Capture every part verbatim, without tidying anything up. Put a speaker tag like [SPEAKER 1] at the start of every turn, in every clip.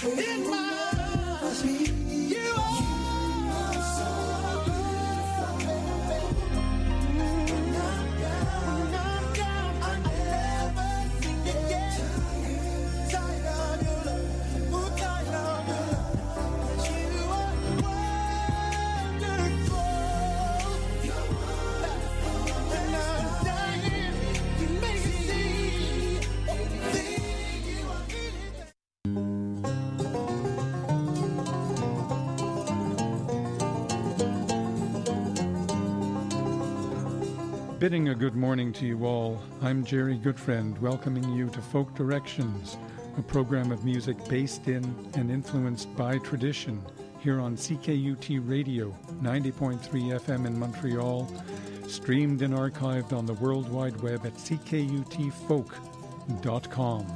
[SPEAKER 1] in my arms. You are so beautiful. When I'm down, when I'm down, I never get tired, tired of your love. Ooh, tired of your love. 'Cause you are wonderful. You're wonderful. When I'm dying, you make me see everything you are really.
[SPEAKER 2] Bidding a good morning to you all, I'm Jerry Goodfriend, welcoming you to Folk Directions, a program of music based in and influenced by tradition, here on C K U T Radio, ninety point three F M in Montreal, streamed and archived on the World Wide Web at c k u t folk dot com.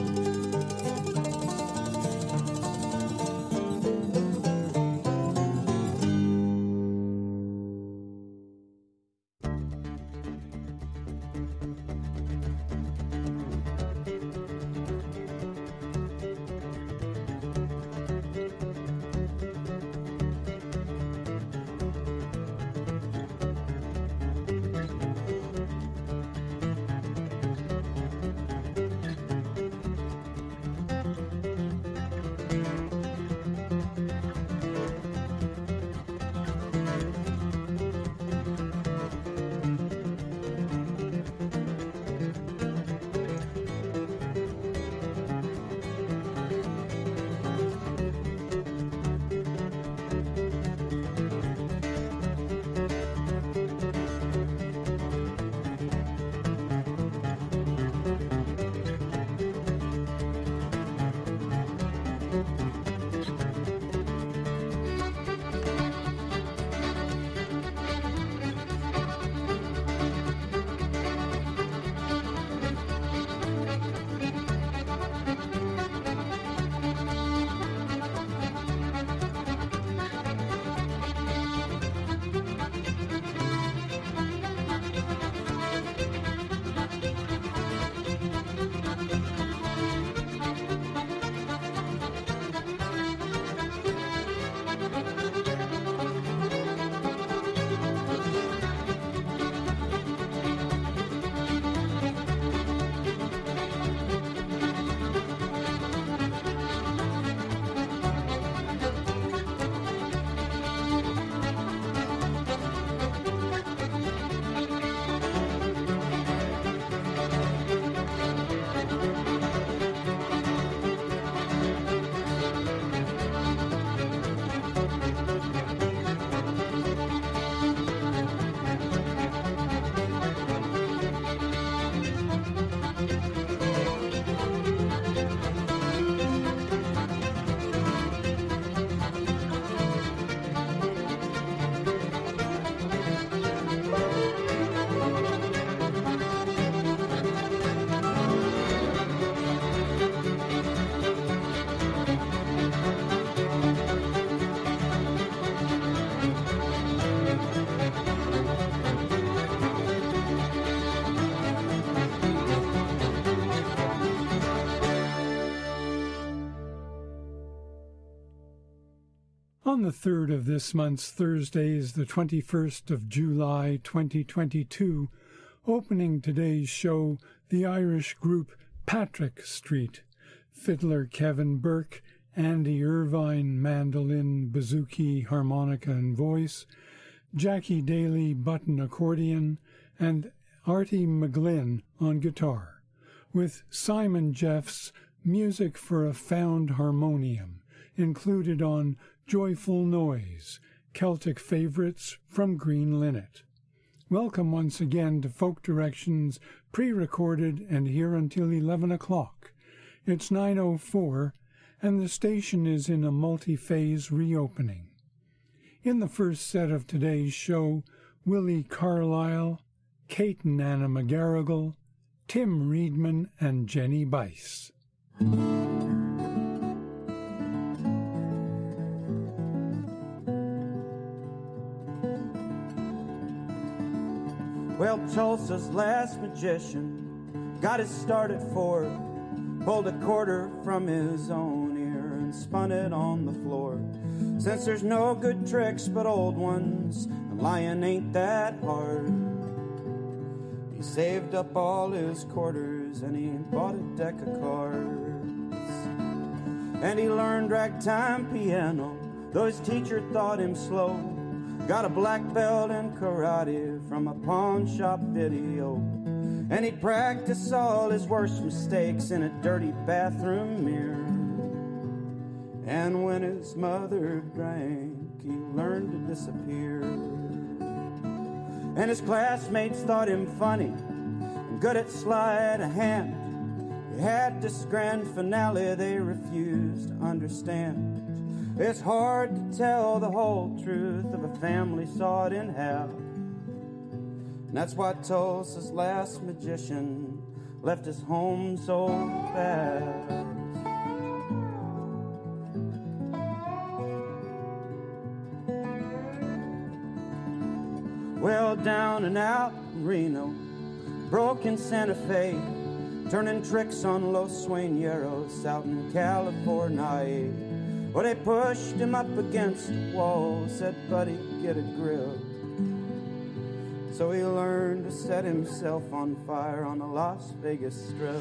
[SPEAKER 2] On the third of this month's Thursdays, the twenty-first of July, twenty twenty-two, opening today's show, the Irish group Patrick Street, fiddler Kevin Burke, Andy Irvine, mandolin, bouzouki, harmonica and voice, Jackie Daly, button accordion, and Artie McGlynn on guitar, with Simon Jeff's Music for a Found Harmonium, included on Joyful Noise, Celtic Favorites from Green Linnet. Welcome once again to Folk Directions, pre-recorded and here until eleven o'clock. It's nine oh four, and the station is in a multi-phase reopening. In the first set of today's show, Willie Carlisle, Kate and Anna McGarrigle, Tim Reedman, and Jenny Bice.
[SPEAKER 3] Well, Tulsa's last magician got it started for it, pulled a quarter from his own ear. and spun it on the floor. Since there's no good tricks but old ones, and lying ain't that hard, he saved up all his quarters and he bought a deck of cards. And he learned ragtime piano, though his teacher thought him slow. Got a black belt in karate from a pawn shop video. And he'd practice all his worst mistakes in a dirty bathroom mirror. And when his mother drank, he learned to disappear. And his classmates thought him funny and good at sleight of hand. He had this grand finale they refused to understand. It's hard to tell the whole truth of a family sawed in half. And that's why Tulsa's last magician left his home so fast. Well, down and out in Reno, broke in Santa Fe, turning tricks on Los Sueñeros out in California. Well, they pushed him up against the wall, said, buddy, get a grip. So he learned to set himself on fire on the Las Vegas Strip.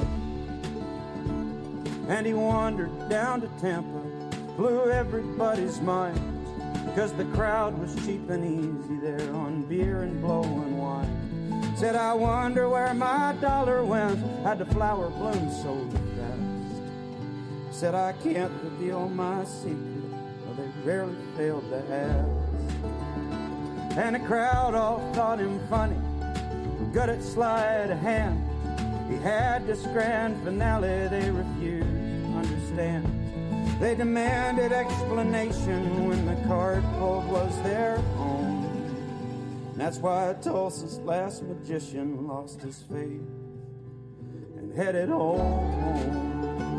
[SPEAKER 3] And he wandered down to Tampa, blew everybody's mind, because the crowd was cheap and easy there on beer and blowing wine. Said, I wonder where my dollar went, had the flower bloom so fast. Said, I can't reveal my secret, well, they rarely failed to ask. And the crowd all thought him funny, good at sleight of hand. He had this grand finale they refused to understand. They demanded explanation when the card pulled was their own. And that's why Tulsa's last magician lost his faith and headed home.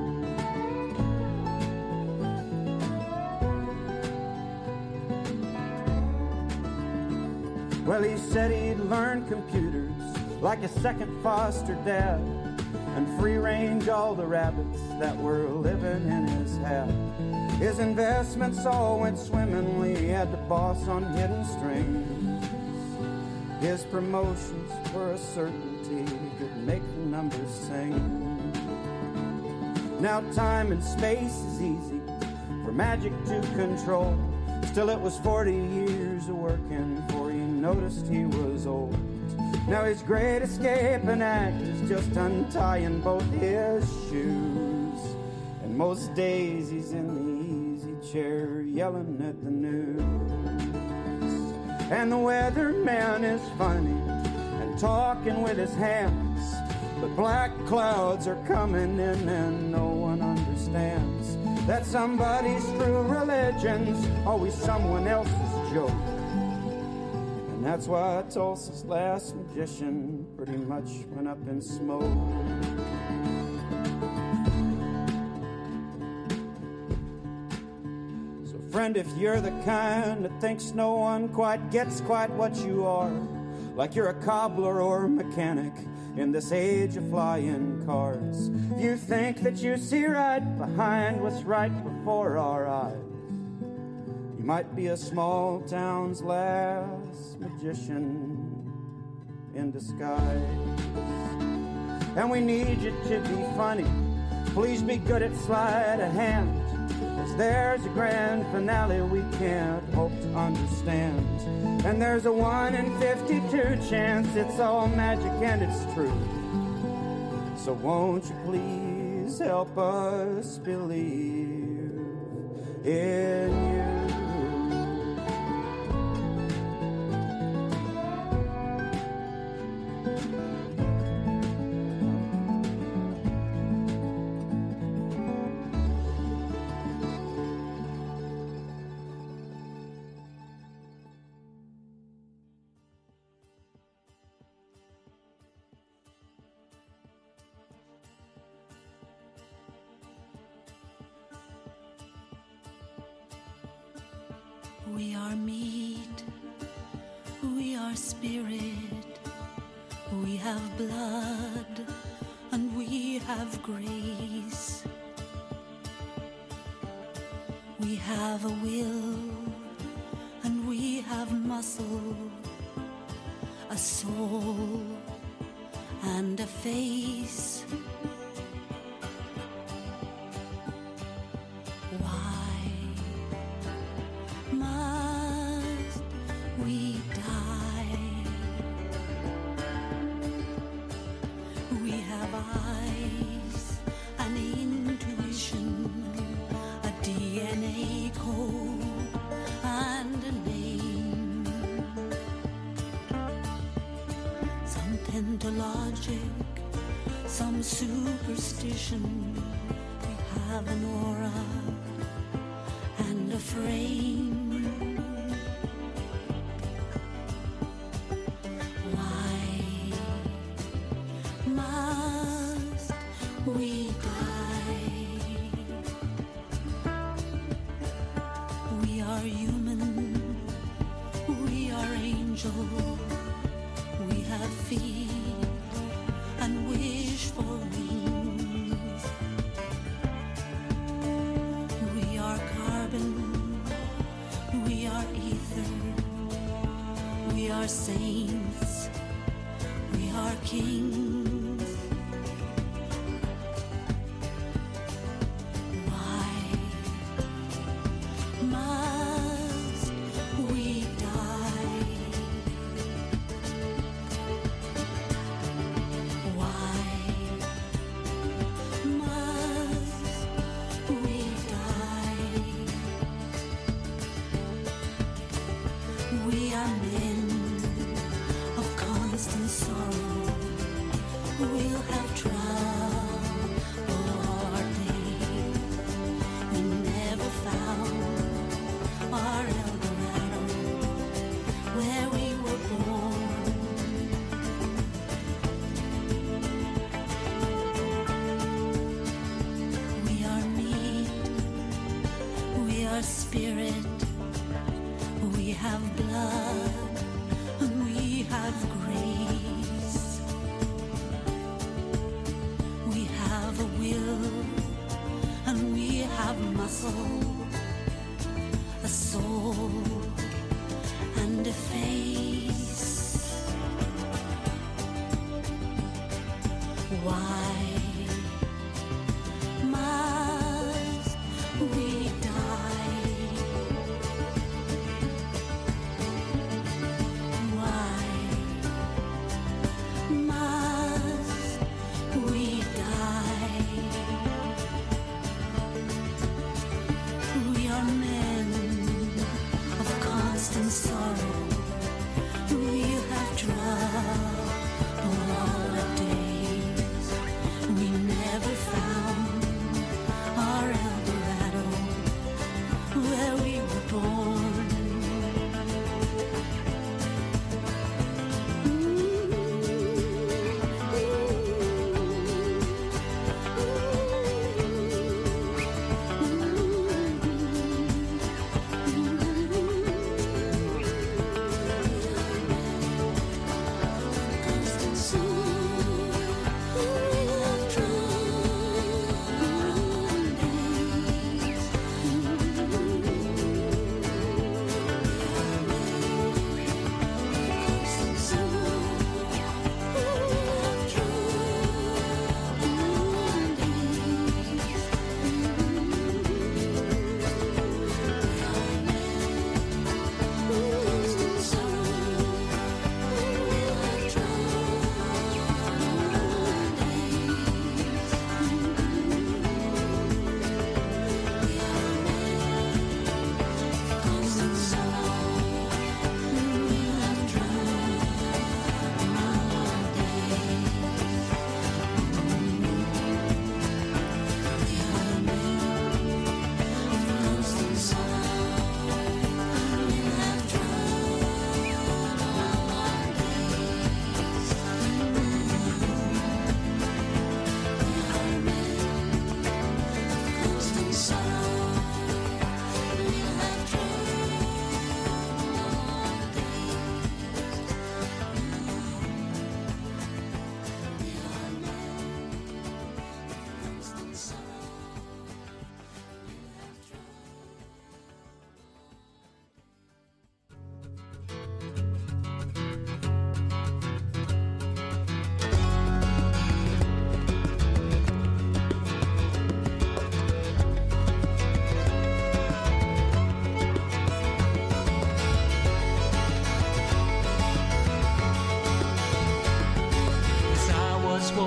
[SPEAKER 3] Well, he said he'd learn computers like a second foster dad, and free-range all the rabbits that were living in his hat. His investments all went swimmingly, he had the boss on hidden strings. His promotions were a certainty, he could make the numbers sing. Now time and space is easy for magic to control. Still it was forty years of working before he noticed he was old. Now his great escape and act is just untying both his shoes. And most days he's in the easy chair yelling at the news. And the weatherman is funny and talking with his hands, but black clouds are coming in and no one understands that somebody's true religion's always someone else's joke. And that's why Tulsa's last magician pretty much went up in smoke. So friend, if you're the kind that thinks no one quite gets quite what you are, like you're a cobbler or mechanic in this age of flying cars, if you think that you see right behind what's right before our eyes, you might be a small town's last magician in disguise. And we need you to be funny, please be good at sleight of hand, cause there's a grand finale we can't hope to understand. And there's a one in fifty-two chance it's all magic and it's true. So won't you please help us believe in you?
[SPEAKER 4] We are meat, we are spirit, we have blood, and we have grace. have a will and we have muscle, a soul and a face. Why must we die? We have eyes, an intuition, a D N A code, and a name. Some tend to logic, some superstition. We have an aura and a frame. Why must we die? We are human, we are angel, we have feet and wish for wings. We are carbon, we are ether, we are saints, we are kings. Why must we die? Why must we die? We are men of constant sorrow. We'll have trouble our days. We never found our Eldorado where we were born. We are meat, we are spirit, we have blood, and we have grace. We have a will, and we have muscle, a soul, and a face. Why must we die? Why must we die? We are men of constant sorrow. We have trouble all our days. We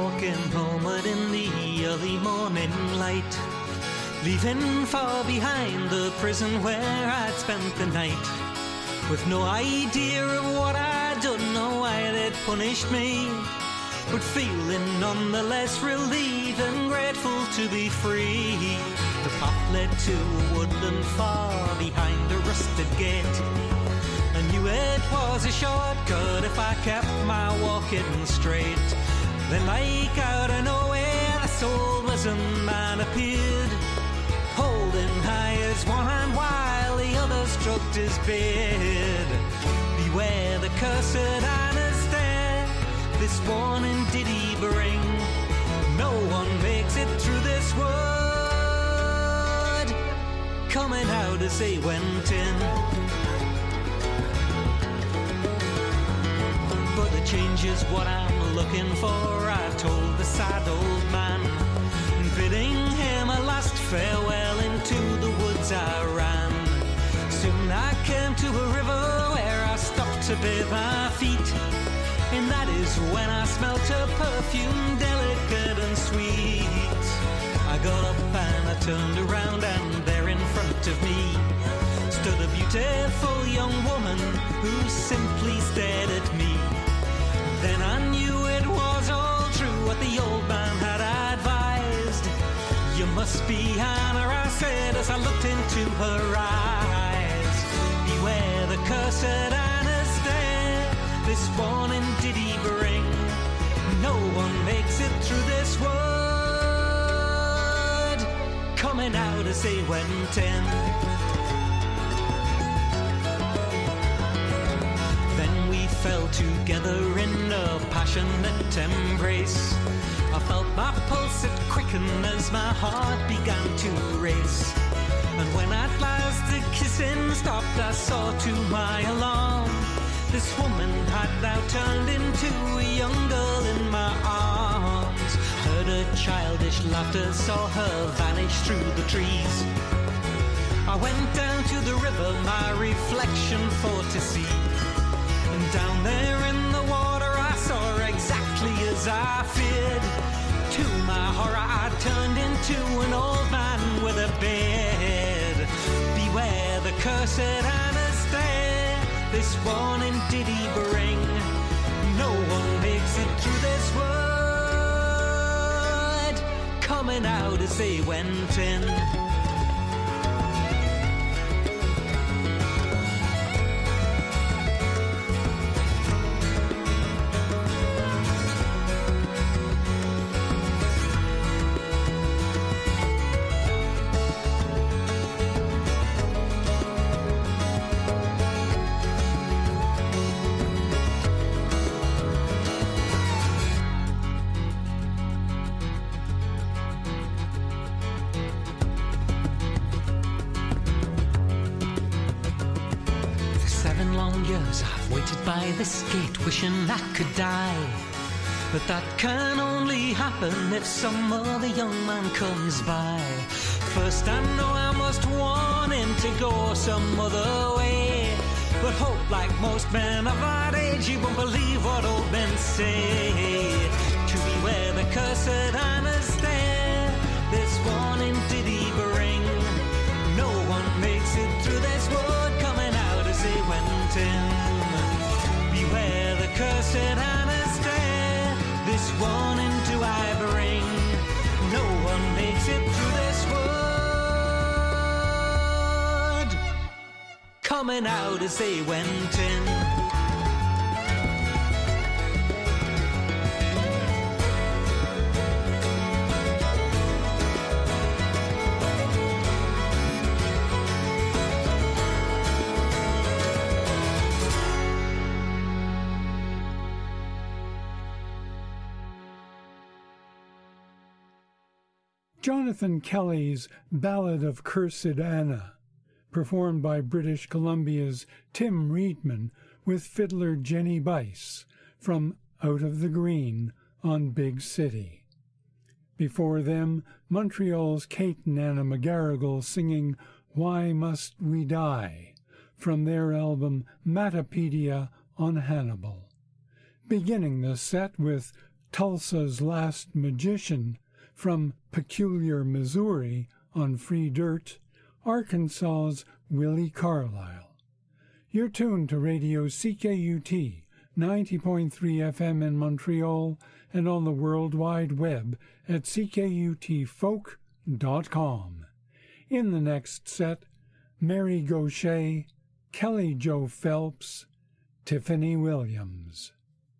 [SPEAKER 5] walking homeward in the early morning light, leaving far behind the prison where I'd spent the night, with no idea of what I'd done or why they'd punished me, but feeling nonetheless relieved and grateful to be free. The path led to a woodland far behind a rusted gate. I knew it was a shortcut if I kept my walking straight. Then like out of nowhere the soul risen man appeared, holding high his one hand while the other stroked his beard. Beware the cursed Anastair, this warning did he bring. No one makes it through this world coming out as they went in. But the change is what I'm looking for, I told the sad old man, and bidding him a last farewell into the woods I ran. Soon I came to a river where I stopped to bathe my feet, and that is when I smelt a perfume delicate and sweet. I got up and I turned around, and there in front of me stood a beautiful young woman who simply stared at me. Then I knew it was all true what the old man had advised. You must be Hannah, I said as I looked into her eyes. Beware the cursed Anastair, this warning did he bring. No one makes it through this world coming out as they went in. Then we fell together in a passionate embrace. I felt my pulse it quicken as my heart began to race. And when at last the kissing stopped, I saw to my alarm this woman had now turned into a young girl in my arms. Heard her childish laughter, saw her vanish through the trees. I went down to the river, my reflection for to see. And down there in the water I saw exactly as I feared. To my horror I turned into an old man with a beard. Beware the cursed Anastair, this warning did he bring. No one makes it through this world coming out as they went in. By this gate wishing I could die, but that can only happen if some other young man comes by. First I know I must warn him to go some other way, but hope like most men of that age he won't believe what old men say. To beware the cursed Anastair, this warning did he bring. No one makes it through this world coming out as they went in. Beware the cursed Anastair, this warning do I bring. No one makes it through this world coming out as they went in.
[SPEAKER 2] Jonathan Kelly's Ballad of Cursed Anna, performed by British Columbia's Tim Reedman with fiddler Jenny Bice from Out of the Green on Big City. Before them, Montreal's Kate and Anna McGarrigle singing Why Must We Die from their album Matapedia on Hannibal. Beginning the set with Tulsa's Last Magician from Peculiar, Missouri on Free Dirt, Arkansas's Willie Carlisle. You're tuned to Radio C K U T, ninety point three F M in Montreal and on the World Wide Web at c k u t folk dot com. In the next set, Mary Gauthier, Kelly Jo Phelps, Tiffany Williams.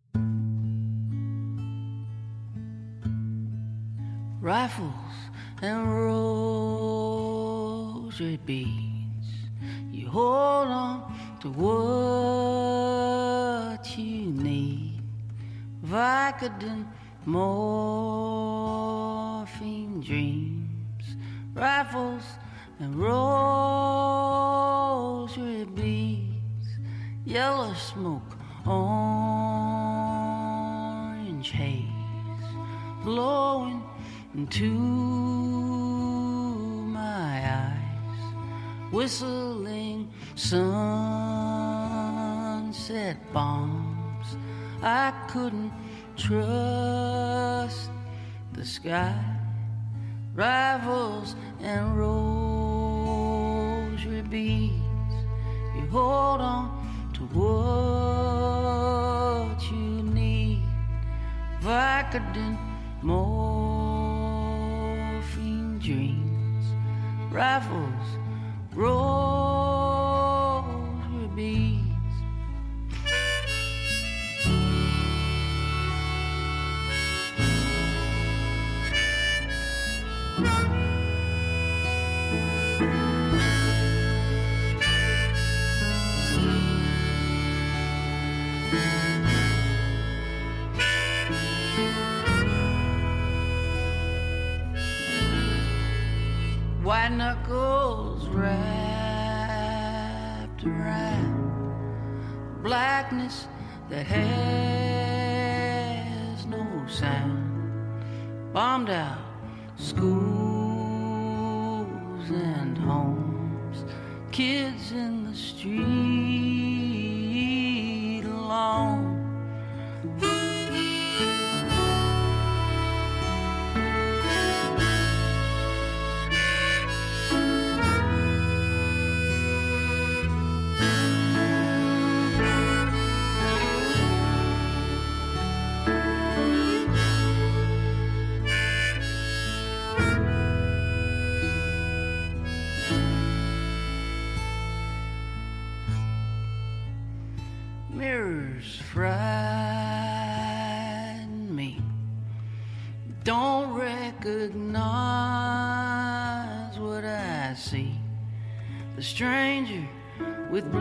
[SPEAKER 6] Rifles and rosary beads, you hold on to what you need. Vicodin, morphine dreams, rifles and rosary beads, yellow smoke, orange haze, blowing into my eyes, whistling sunset bombs. I couldn't trust the sky, rifles and rosary beads, you hold on to what you need. Vicodin, morphine dreams, rifles, rosary beads. White knuckles wrapped around blackness that has no sound. Bombed out schools and homes, kids in the street alone. Mirrors frighten me, don't recognize what I see. The stranger with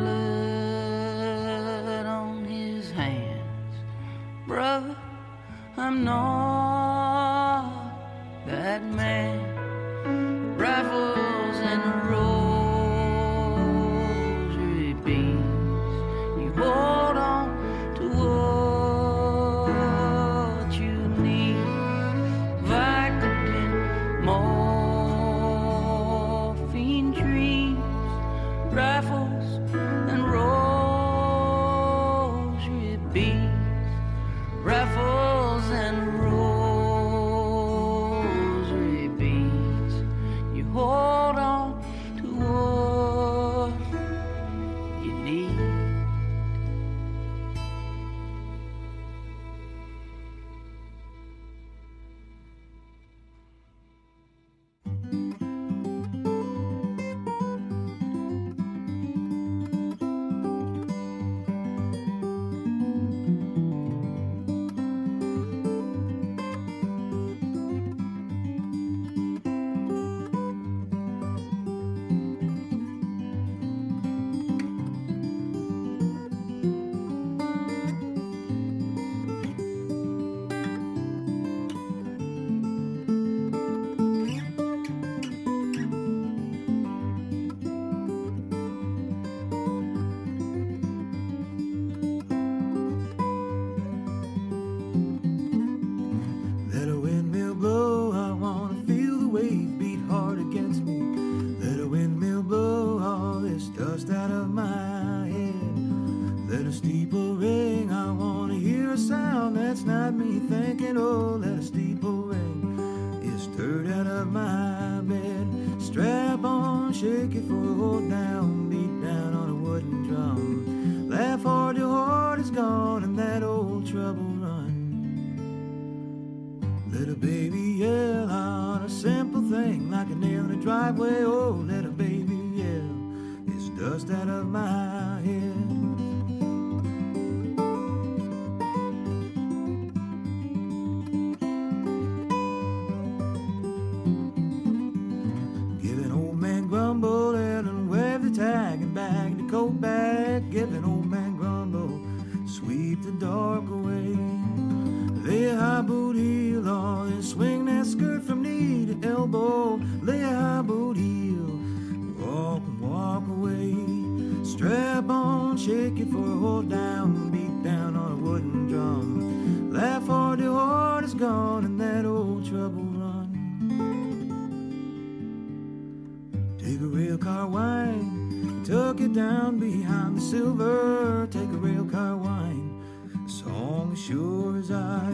[SPEAKER 6] blood on his hands. Brother, I'm not that man. Rifles and rosary beams, you hold on to what you need. Vicodin, morphine dreams, rifles and rosary beams, rifles and rosary
[SPEAKER 7] shake it for a hold down, beat down on a wooden drum. Laugh hard, your heart is gone, and that old trouble run. Little baby yell on a simple thing like a nail in a driveway. Oh, little baby yell, it's dust out of my head. Tag and bag the coat bag, give an old man grumble, sweep the dark away. Lay a high boot heel on and swing that skirt from knee to elbow. Lay a high boot heel, walk and walk away. Strap on, shake it for a hold down, beat down on a wooden drum. Laugh hard, your heart is gone, and that old trouble run. Take a rail car wine, tuck it down behind the silver. Take a rail car wine, a song as sure as I.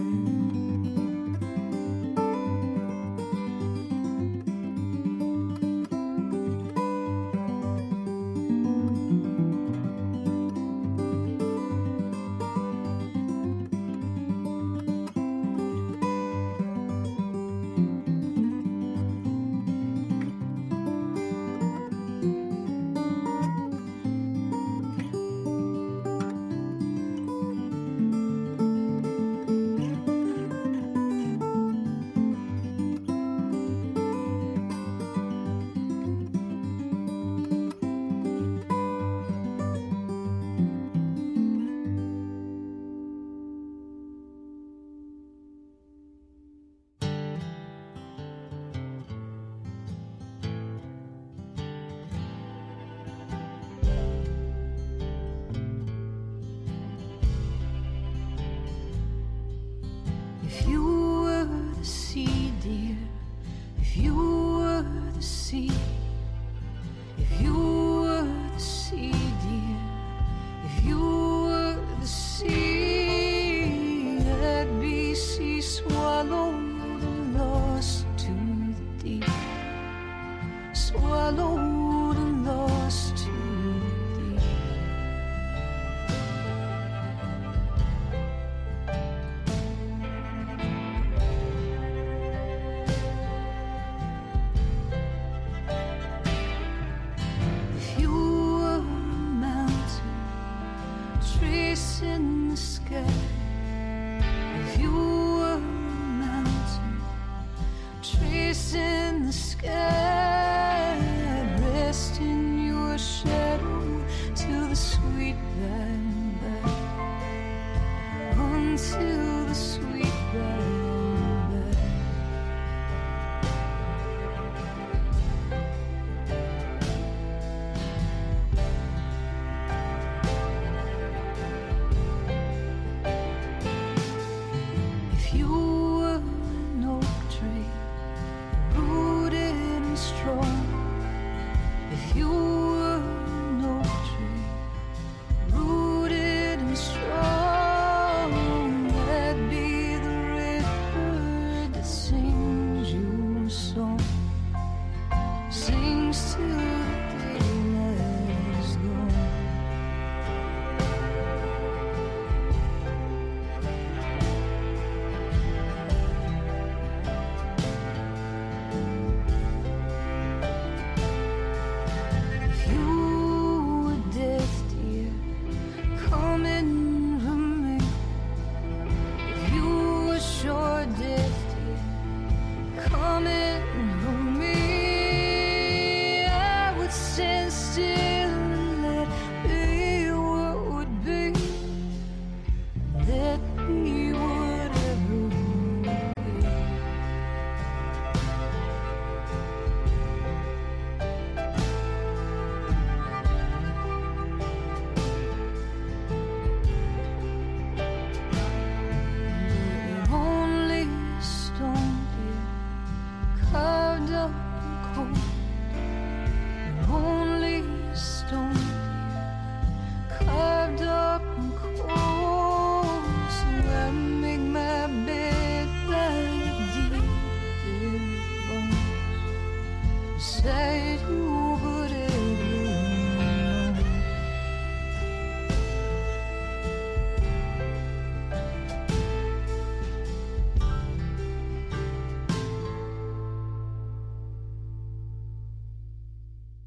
[SPEAKER 4] Said you would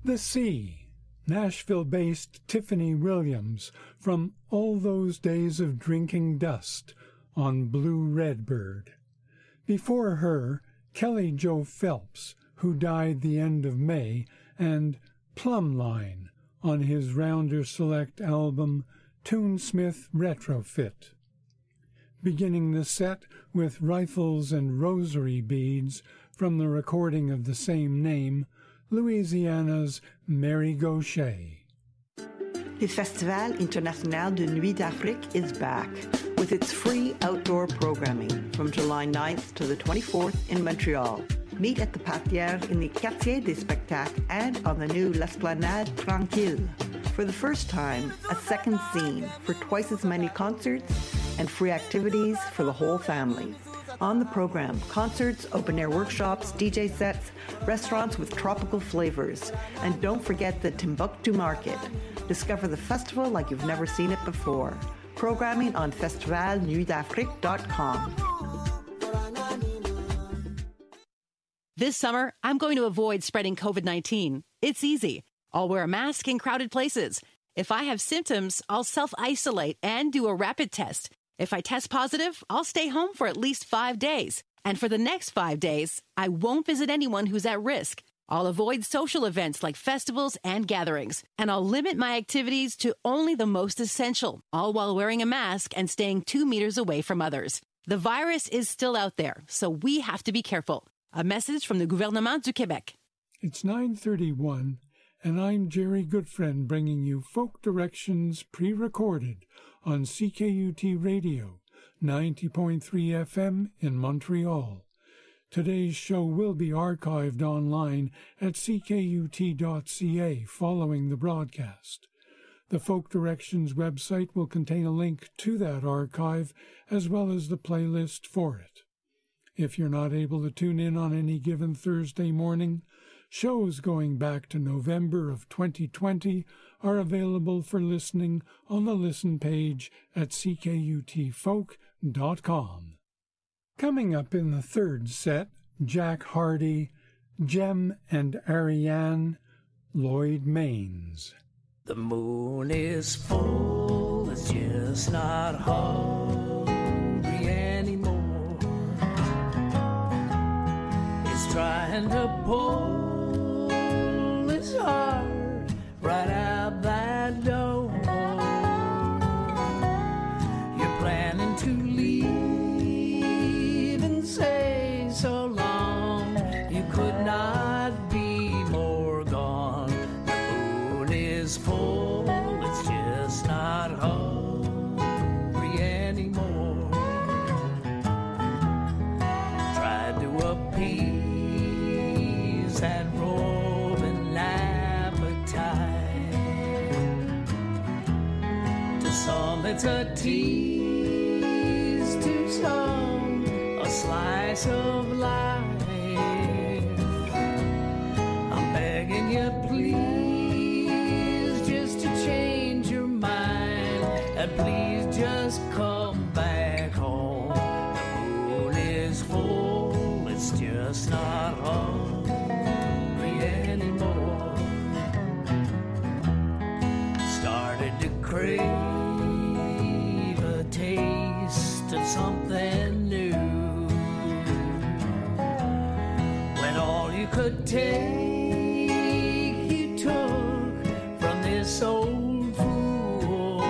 [SPEAKER 2] The Sea, Nashville-based Tiffany Williams from All Those Days of Drinking Dust on Blue Redbird. Before her, Kelly Jo Phelps, who died the end of May, and Plumline on his Rounder Select album Toonsmith Retrofit. Beginning the set with Rifles and Rosary Beads from the recording of the same name, Louisiana's Mary Gauthier.
[SPEAKER 8] The Festival International de Nuit d'Afrique is back with its free outdoor programming from July ninth to the twenty-fourth in Montreal. Meet at the Patière in the Quartier des Spectacles and on the new L'Esplanade Tranquille. For the first time, a second scene for twice as many concerts and free activities for the whole family. On the program, concerts, open-air workshops, D J sets, restaurants with tropical flavors. And don't forget the Timbuktu Market. Discover the festival like you've never seen it before. Programming on festival nuit d'afrique dot com.
[SPEAKER 9] This summer, I'm going to avoid spreading covid nineteen. It's easy. I'll wear a mask in crowded places. If I have symptoms, I'll self-isolate and do a rapid test. If I test positive, I'll stay home for at least five days. And for the next five days, I won't visit anyone who's at risk. I'll avoid social events like festivals and gatherings. And I'll limit my activities to only the most essential, all while wearing a mask and staying two meters away from others. The virus is still out there, so we have to be careful. A message from the Gouvernement du Québec.
[SPEAKER 2] It's nine thirty-one, and I'm Jerry Goodfriend bringing you Folk Directions pre-recorded on C K U T Radio, ninety point three F M in Montreal. Today's show will be archived online at c k u t dot c a following the broadcast. The Folk Directions website will contain a link to that archive as well as the playlist for it. If you're not able to tune in on any given Thursday morning, shows going back to November of twenty twenty are available for listening on the Listen page at c k u t folk dot com. Coming up in the third set, Jack Hardy, Jem and Ariane, Lloyd Maines.
[SPEAKER 10] The moon is full, it's just not hungry anymore. It's trying to pull its heart right out that door. You're planning to leave and say so long. You could not be more gone. The moon is full, it's just not hungry anymore. Tried to appease that roving appetite. To some it's a tease, to some a slice of life. I'm begging you please just to change your mind, and please just come back home. The moon is full, it's just not hungry anymore. Started to crave a taste of something new, when all you could take you took from this old fool.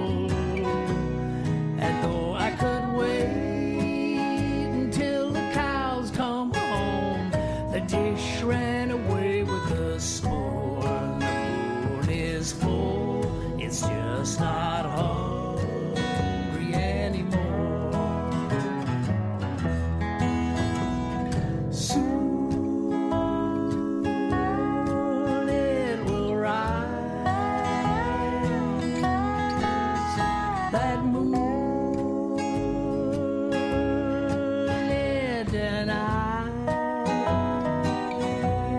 [SPEAKER 10] And though I could wait until the cows come home, the dish ran away with the spoon. The moon is full, it's just not hungry anymore. Soon it will rise, that moonlit and I.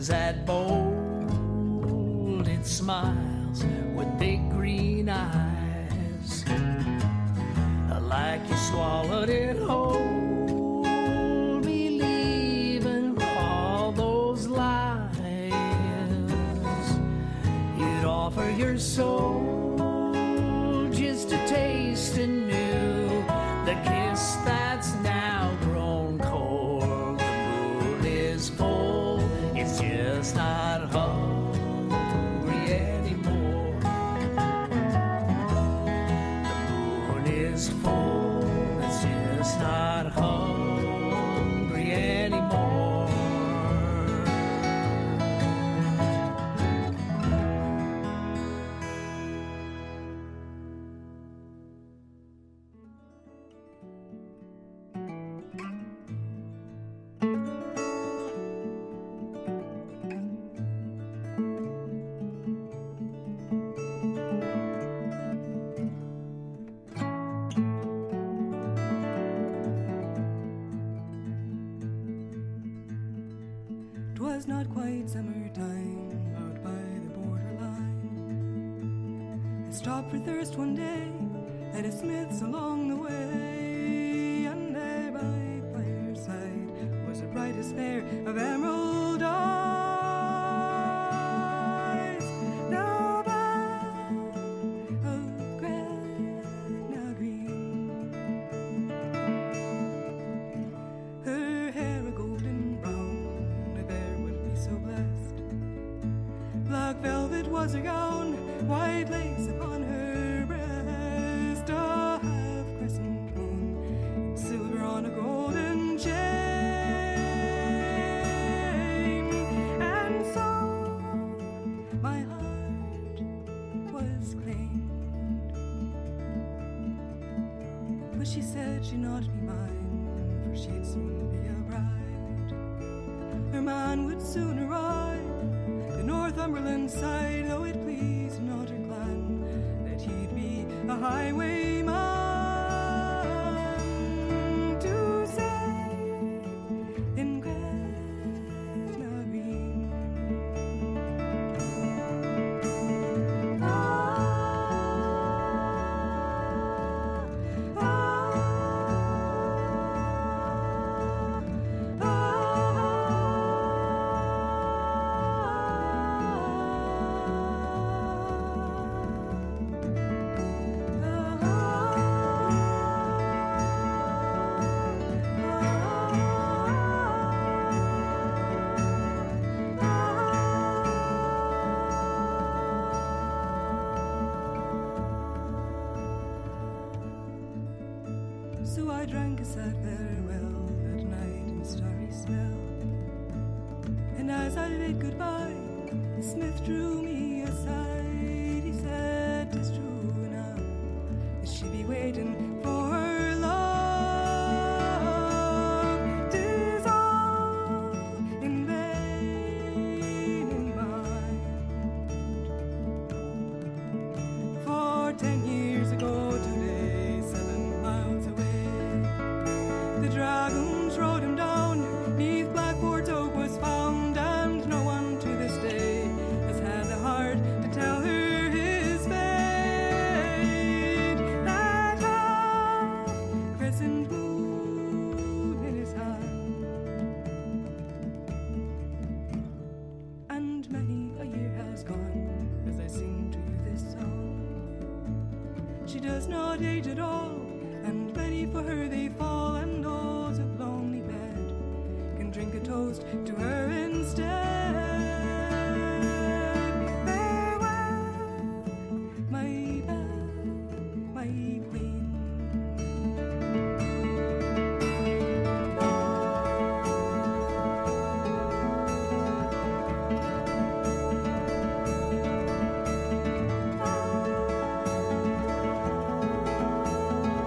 [SPEAKER 10] is that bold, it smiles with big green eyes, like you swallowed it whole, believing all those lies. You'd offer your soul just to taste anew the kiss that's now grown cold. The moon is full, it's just not hungry anymore. The moon is full, it's just not hungry anymore.
[SPEAKER 11] Twas not quite summertime out by the borderline. I stopped for thirst one day at a smith's along the way, and there by fireside was the brightest pair of emerald eyes. Now back of Gretna Green, her hair a golden brown, so blessed. Black velvet was her gown, white lace upon her breast, a half crescent moon in silver on a golden chain. And so my heart was claimed, but she said she'd not be mine, for she'd soon be a bride. Her man would soon arrive, the Northumberland side, though it pleased not her clan that he'd be a highwayman to save in Gretna Green. Ah, ah, so I drank a sad farewell that night in starry spell. And as I bid goodbye, the smith drew me aside. He said, "'Tis true enough that she be waiting for her love. 'Tis all in vain in mind. For ten years ago today, seven miles away, the dragoons rode him down, 'neath Blackford's oak was found, and no one to this day has had the heart to tell her his fate. That half crescent moon in his hand, and many a year has gone as I sing to you this song. She does not age at all, and many for her they fall, and those of lonely bed can drink a toast to her instead. Farewell, my belle, my queen. Ah,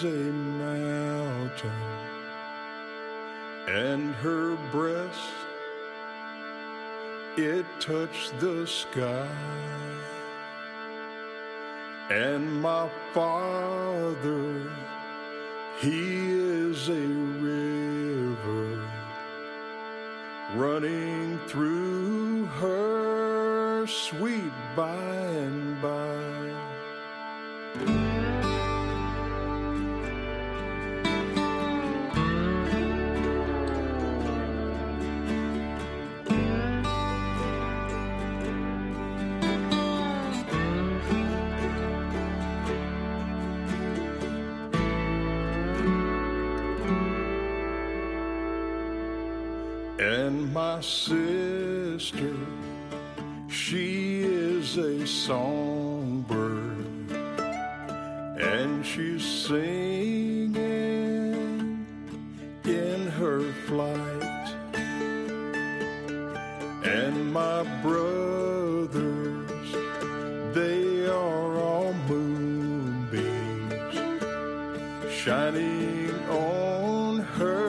[SPEAKER 12] is a mountain, and her breast, it touched the sky. And my Father, he is a river running through her sweet by and by. And my sister, she is a songbird, and she's singing in her flight. And my brothers, they are all moonbeams shining on her.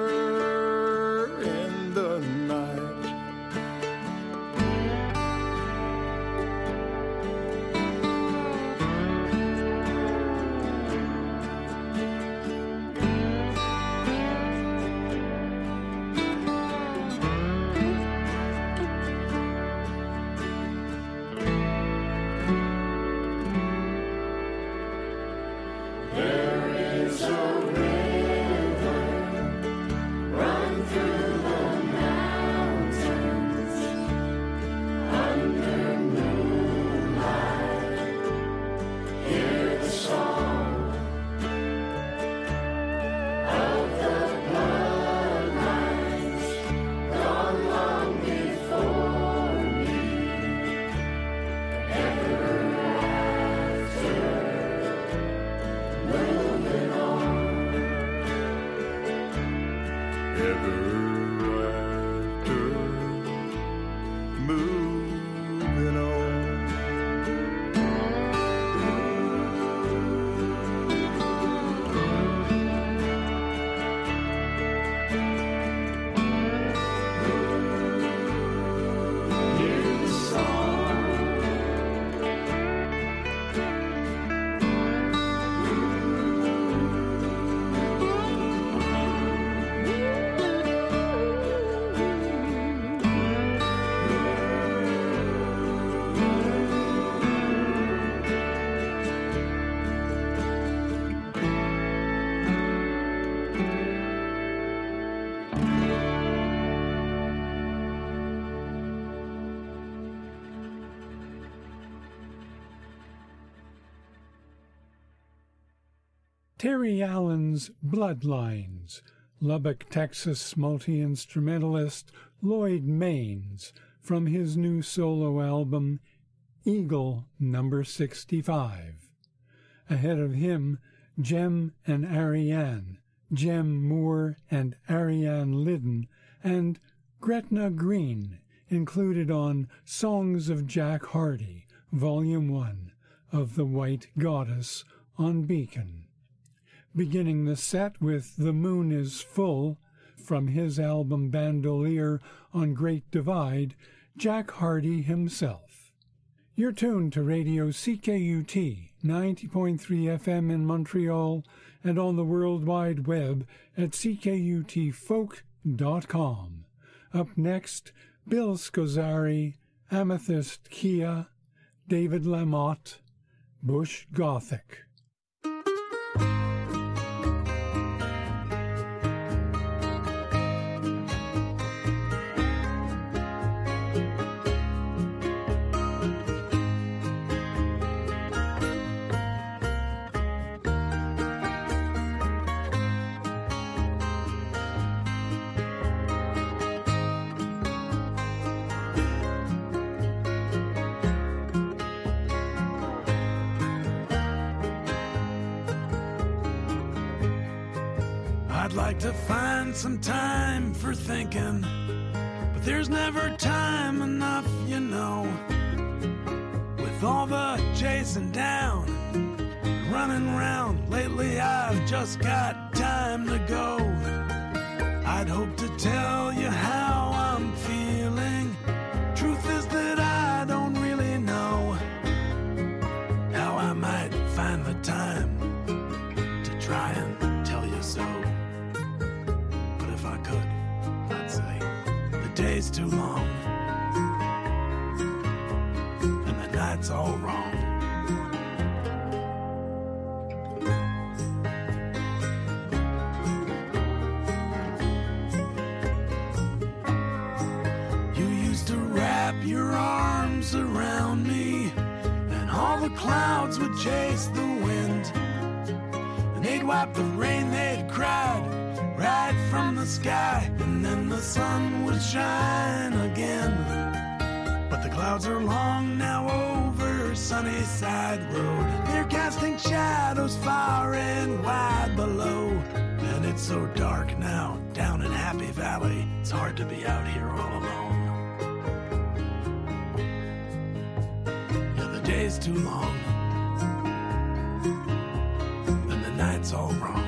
[SPEAKER 2] Terry Allen's Bloodlines, Lubbock, Texas multi-instrumentalist Lloyd Maines, from his new solo album, Eagle Number sixty-five. Ahead of him, Jem and Ariane, Jem Moore and Ariane Liddon, and Gretna Green, included on Songs of Jack Hardy, Volume one of The White Goddess on Beacon. Beginning the set with The Moon is Full, from his album Bandolier on Great Divide, Jack Hardy himself. You're tuned to Radio C K U T, ninety point three F M in Montreal, and on the World Wide Web at c k u t folk dot com. Up next, Bill Scozzari, Amethyst Kia, David Lamotte, Bush Gothic.
[SPEAKER 7] I'd like to find some time for thinking, but there's never time enough, you know. With all the chasing down,
[SPEAKER 13] running round. Lately I've just got time to go. I'd hope to tell you how I'm feeling. Truth is that I don't really know how I might find the time to try and tell you so. But if I could, I'd say the day's too long and the night's all wrong. Your arms around me, and all the clouds would chase the wind, and they'd wipe the rain they'd cried right from the sky, and then the sun would shine again. But the clouds are long now over Sunnyside Road. They're casting shadows far and wide below, and it's so dark now down in Happy Valley. It's hard to be out here all alone. The day's too long and the night's all wrong.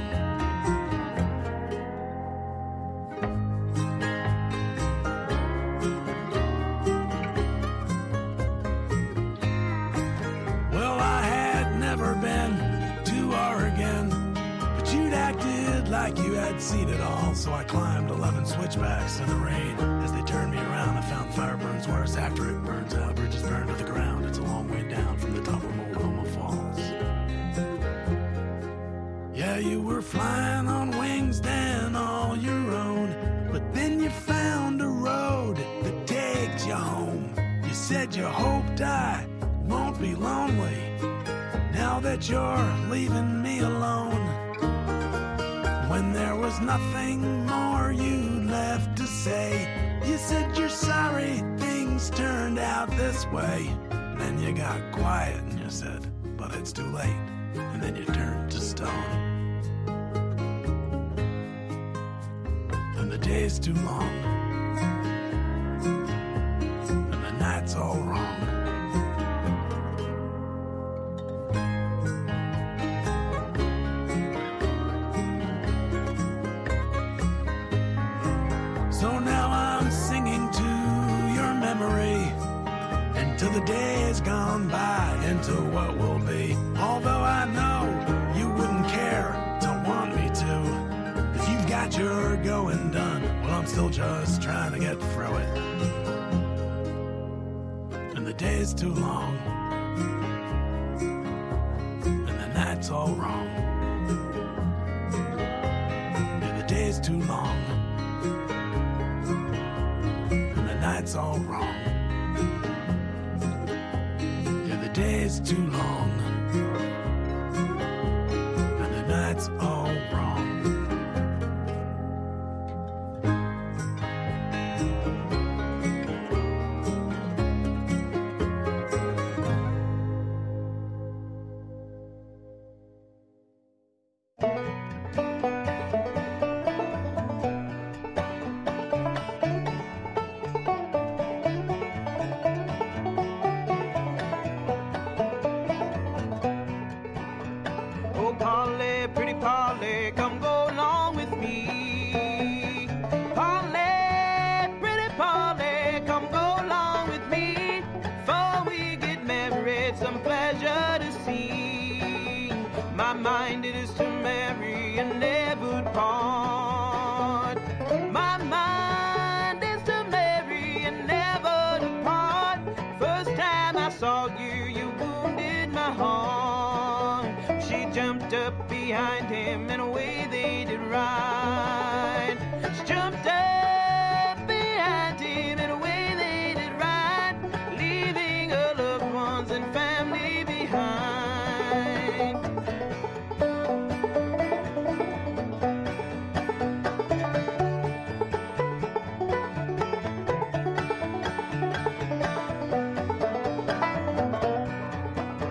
[SPEAKER 13] Well, I had never been to Oregon, but you'd acted like you had seen it all. So I climbed eleven switchbacks in the rain. As they turned me around, I found fire burns worse after it burns out. Bridges burn to the ground. It's a long way down from the top of Multnomah Falls. Yeah, you were flying on wings then all your own, but then you found a road that takes you home. You said you hoped I won't be lonely now that you're leaving me alone. When there was nothing more you left to say, you said you're sorry things turned out this way. Then you got quiet and you said, but it's too late. And then you turned to stone. And the day's too long and the night's all wrong. So now I'm singing to your memory, and to the days gone by, and to what will be. Although I know you wouldn't care to want me to, 'cause you've got your going done. Well, I'm still just trying to get through it. And the day's too long and the night's all wrong. Yeah, the day's too long and the night's all wrong. Yeah, the day's too long and the night's all wrong.
[SPEAKER 14] Oh, Polly, pretty Polly, come go along with me. Polly, pretty Polly, come go along with me. Before we get married, some pleasure to see. My mind it is to marry and never part. My mind is to marry and never to part. First time I saw you, you wounded my heart. She jumped up behind him and away they did ride. She jumped up behind him and away they did ride, leaving her loved ones and family behind.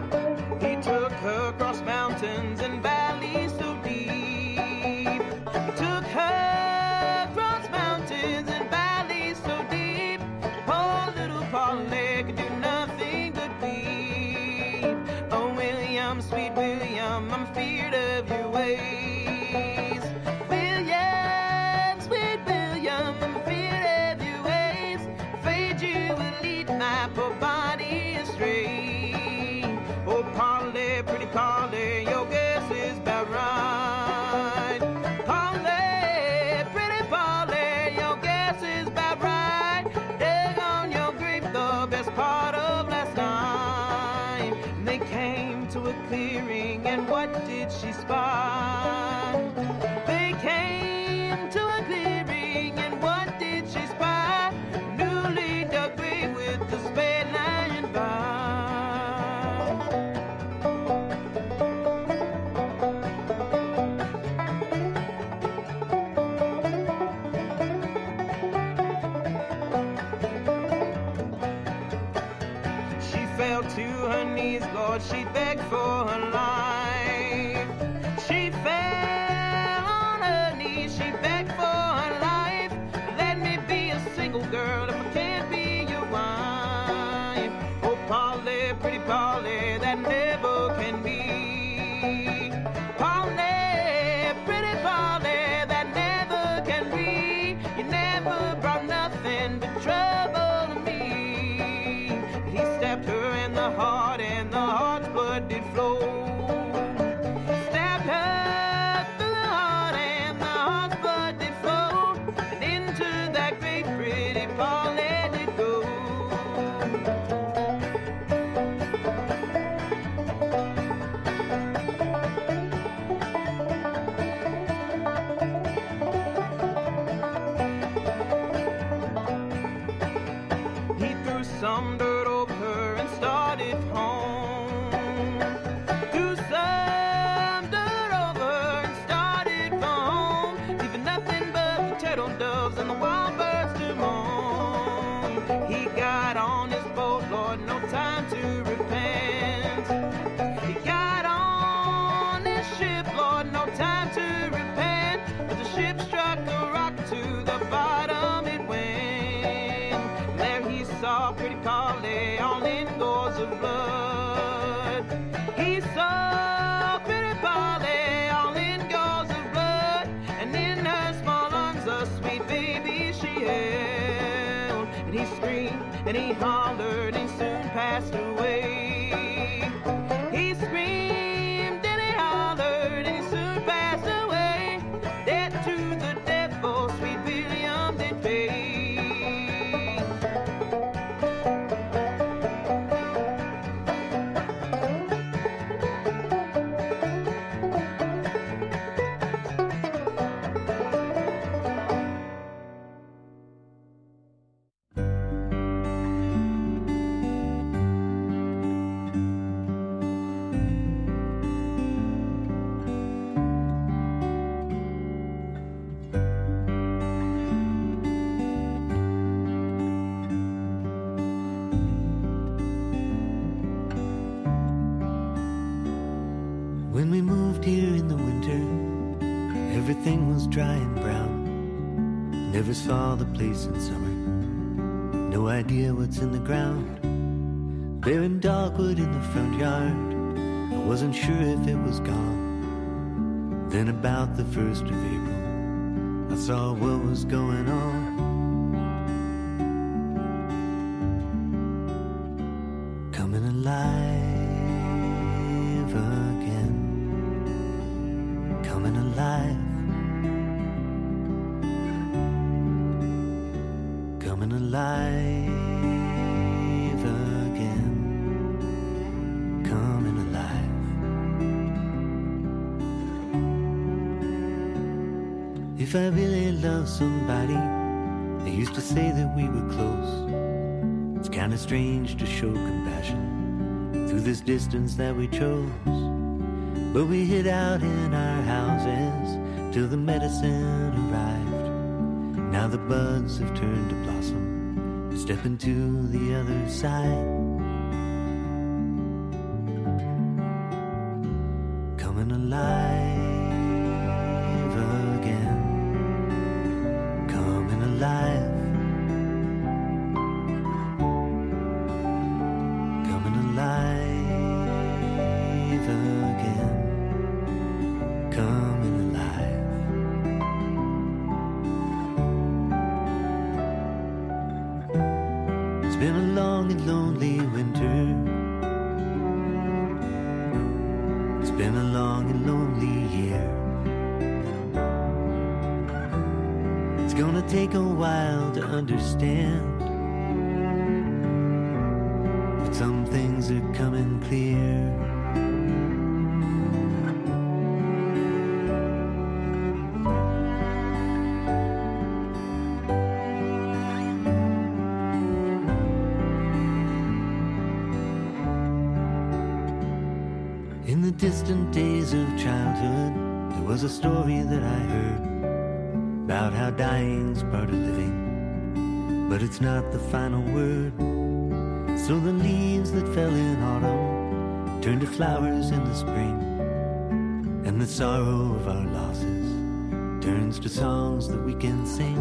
[SPEAKER 14] He took her across mountains and valleys so deep. He her body astray. Oh, Polly, pretty Polly, your guess is about right. Polly, pretty Polly, your guess is about right. Dig on your grave the best part of last night. And they came to a clearing, and what did she spy? They came to a clearing, and what did she spy? Newly dug grave with the spade lying by. She fell to her knees, Lord, she begged for her life. She fell on her knees, she begged for her life. Let me be a single girl if I can't be your wife. Oh, Polly, pretty Polly, that never can be. Polly, pretty Polly, that never can be. You never brought nothing but trouble to me. He stabbed her in the heart, and the heart's blood did flow. Stabbed her through the heart, and the heart's blood did flow. And into that great pretty Polly did go. He threw some dirt over her and started home. Threw some dirt over her and started for home, leaving nothing but the turtle doves and the wild birds to moan. He got on his boat, Lord, no time to repent. He got on his ship, Lord, no time to repent. But the ship struck a rock, to the bottom it went. There he saw pretty Polly, all in gauze of blood. He saw pretty Polly, all in gauze of blood, and in her small arms a sweet baby she held. And he screamed and he hollered and soon passed away. He screamed and he hollered and he soon passed away. Dead to the devil, sweet William did pay.
[SPEAKER 15] When we moved here in the winter, everything was dry and brown. Never saw the place in summer, no idea what's in the ground. Bearing dogwood in the front yard, I wasn't sure if it was gone. Then about the first of April, I saw what was going on. Coming alive again, coming alive, coming alive again, coming alive. If I really love somebody, they used to say that we were close. It's kind of strange to show compassion through this distance that we chose. But we hid out in our houses till the medicine arrived. Now the buds have turned to blossom. Step into the other side. Coming alive again, coming alive. Alive again, coming alive. It's been a long long and lonely winter. It's been a long and lonely year. It's gonna take a while to understand, but some things are coming clear. In the distant days of childhood, there was a story that I heard about how dying's part of living, but it's not the final word. So the leaves that fell in autumn turn to flowers in the spring, and the sorrow of our losses turns to songs that we can sing.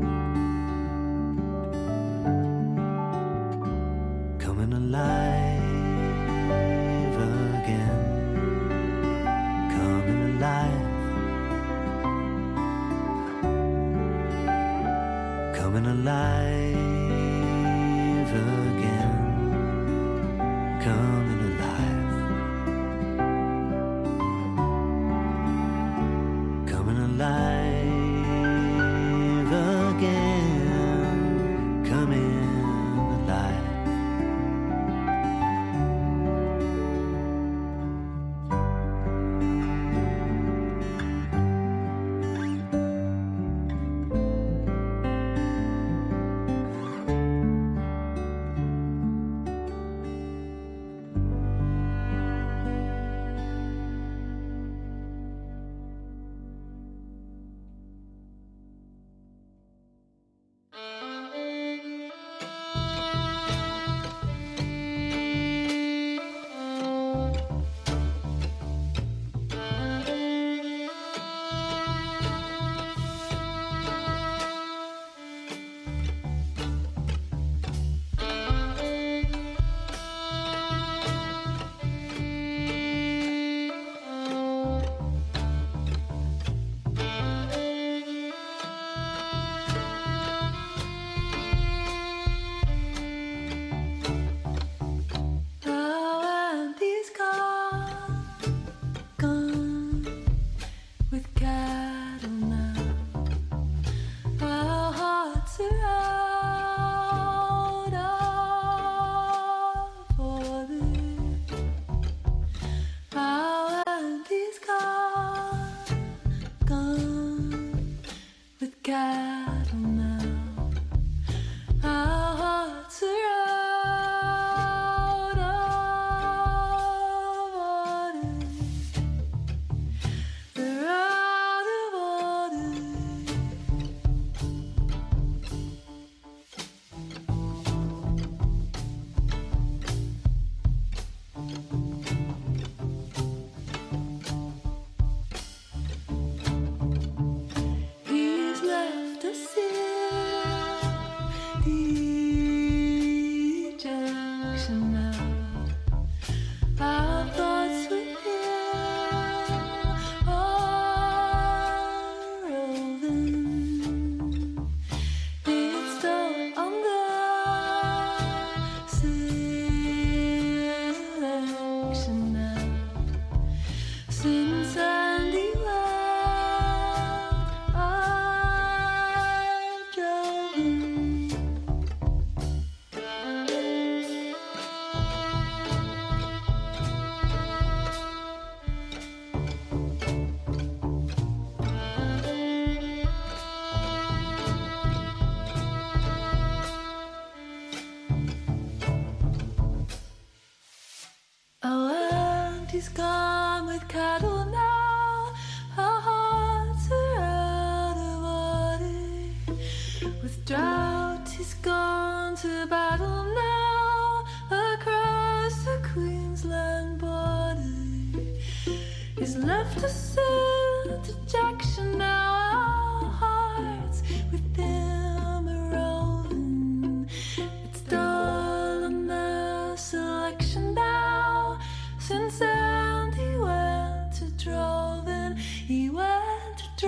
[SPEAKER 15] Coming alive again, coming alive, coming alive again, coming alive, coming alive again, coming alive.
[SPEAKER 4] He's gone.